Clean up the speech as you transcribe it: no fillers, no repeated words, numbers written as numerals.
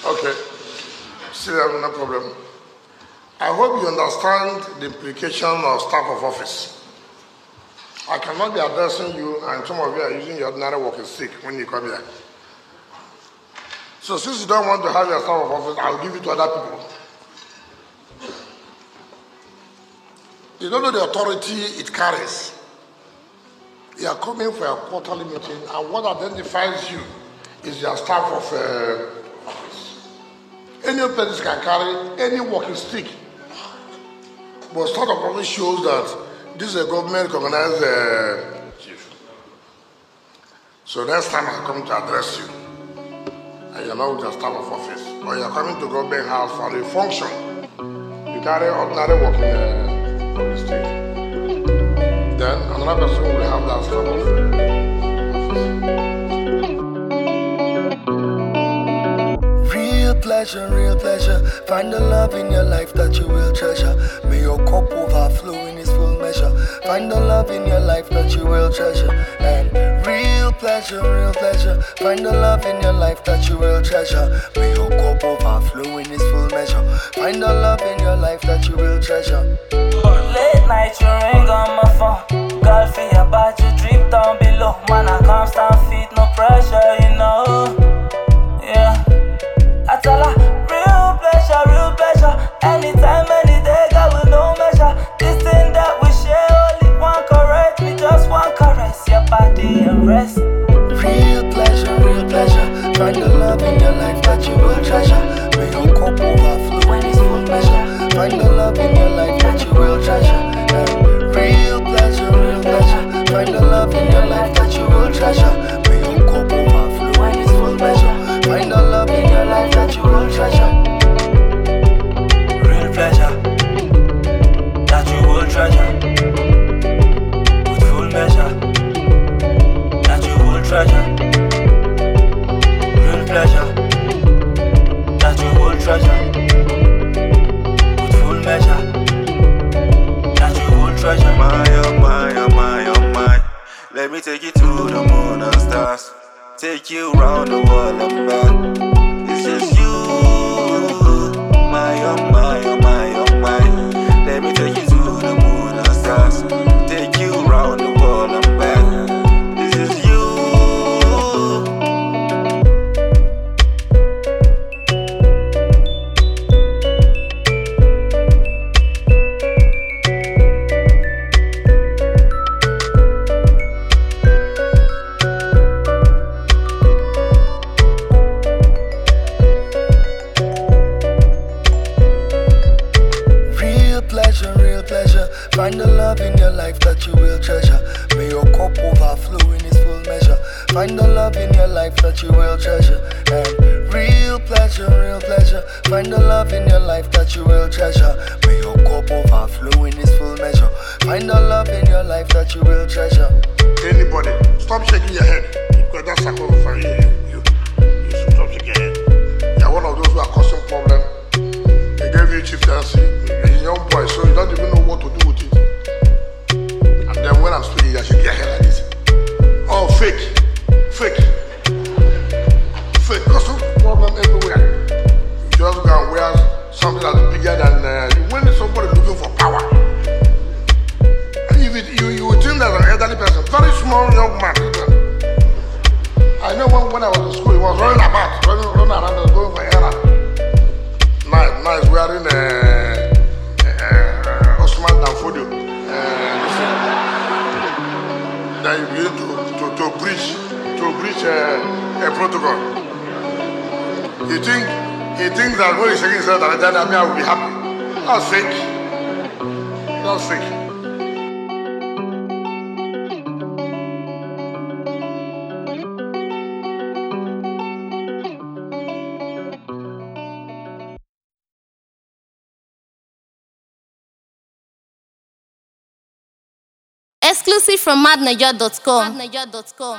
Okay. Still no problem. I hope you understand the implication of staff of office. I cannot be addressing you and some of you are using your ordinary walking stick when you come here. So since you don't want to have your staff of office, I'll give it to other people. You don't know the authority it carries. You are coming for a quarterly meeting and what identifies you is your staff of office. Any person can carry any walking stick. But staff of office shows that this is a government recognized chief. So next time I come to address you, and you're not with the staff of office, or you're coming to government house for a function, you carry ordinary walking stick. Then another person will have that staff of office. Real pleasure. Find the love in your life that you will treasure. May your cup overflow in its full measure. Find the love in your life that you will treasure. And real pleasure. Find the love in your life that you will treasure. May your cup overflow in its full measure. Find the love in your life that you will treasure. Late night, you ring on my phone. Girl, for your body, you drip down below. Man, I can't stand feet, no pressure, you know. Yeah. I tell her, real pleasure. Anytime, any day, girl, with no measure. This thing that we share, only one correct. We just want caress your body and rest. Real pleasure. Find the love in your life that you will treasure. May your cup overflow when it's full measure. Find the love in your life that you will treasure. And real pleasure. Find the love in your life that you will treasure. May your cup overflow when it's full measure. Find the love in your life that you will treasure. Real pleasure that you will treasure. With full measure that you will treasure. Real pleasure that you will treasure. With full measure that you will treasure. My. Let me take you to the moon and stars. Take you round the world and back. It's just you, my. Let me take you to the moon and stars. Take you round the world and back. This is you. Real pleasure. Find the love in your life that you will treasure. May your cup overflow in its full measure. Find the love in your life that you will treasure. And real pleasure. Find the love in your life that you will treasure. May your cup overflow in its full measure. Find the love in your life that you will treasure. Anybody, stop shaking your head. Because that's a call for you. You should stop shaking your head. You're one of those who are causing problems. They gave you chieftaincy. You're a young boy, so you don't even know what to do with it. And then when I'm speaking, you shake your head like this. Oh, fake. Causing problem everywhere. You just go and wear something that's bigger than when somebody looking for power. And you would think that an elderly person, very small young man. I know when I was in school, he was running around, going for errand. Nice, wearing Osman Danfodio. Then you begin to breach a protocol. He thinks that when he's shaking his head at that time, I will be happy. That's fake. Exclusive from madniger.com.